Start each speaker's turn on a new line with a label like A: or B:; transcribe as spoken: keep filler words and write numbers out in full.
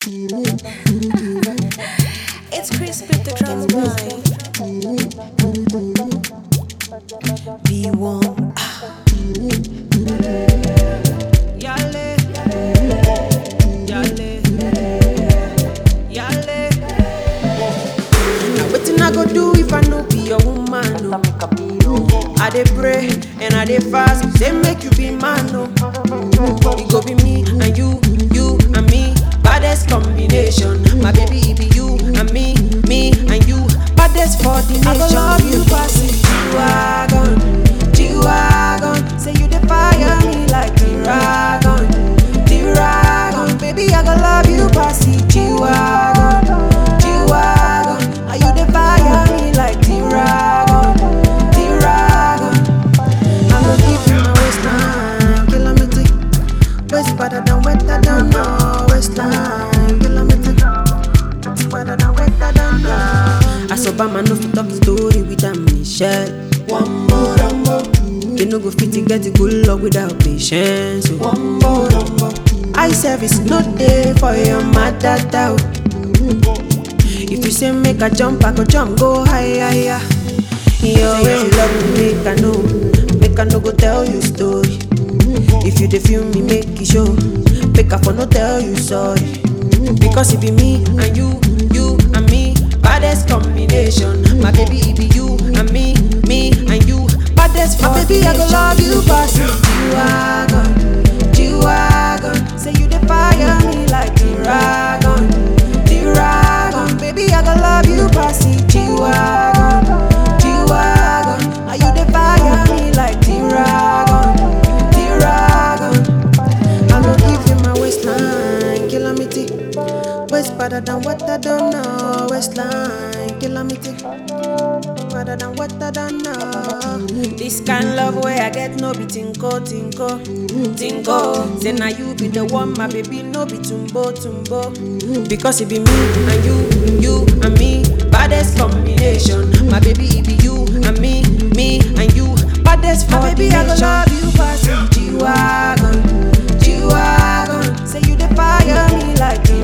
A: It's Chris with the drums boy. B one. Yale, yale, yale. Now wetin I go do if I no be your woman? No. I dey pray and I dey fast, say make you be man. No, it go be me and you, you and me. Baddest combination, my baby, it be you and me, me and you. Baddest for the nation. I go love you, pass it. G-Wagon, G-Wagon. Say you dey fire me like G-Wagon, G-Wagon. Baby, I go love you, pass it. G-Wagon, G-Wagon. Are you dey fire me like G-Wagon, G-Wagon? I go give you my waistline, kilometer. Waist better than wetter than no waistline, kilometer. Waist better than wetter than no. As Obama no fit talk story with a Michelle. One more, one more. You no go fit to get a good luck without patience. So. One more, one more. Eye service no day for your mother doubt. If you say make a jump, I go jump, go higher, higher. Your way love me, make I know, make I no go tell you story. If you dey feel me, make it show. Make I for no tell you sorry. Because it be me and you, you and me. Baddest combination. My baby, it be you and me, me and you. Baddest for my baby, I go love you, pass it. G-Wagon, G-Wagon. Say you dey fire me like G-Wagon, G-Wagon. Baby, I go love you, pass it. G-Wagon, G-Wagon. Are you dey fire me like G-Wagon, G-Wagon? I go give you my waistline, kilometer. Waist better than what I don't know. Waistline, kilometer. Better than what I don't know. This kind love where I get no be tinko, tinko, tinko. Say now you be the one, my baby, no be tumbo, tumbo. Because it be me and you, you and me. Baddest combination. My baby, it be you and me, me and you. Baddest for my baby, I go love you, pass it. G-Wagon, G-Wagon. Say you dey fire me like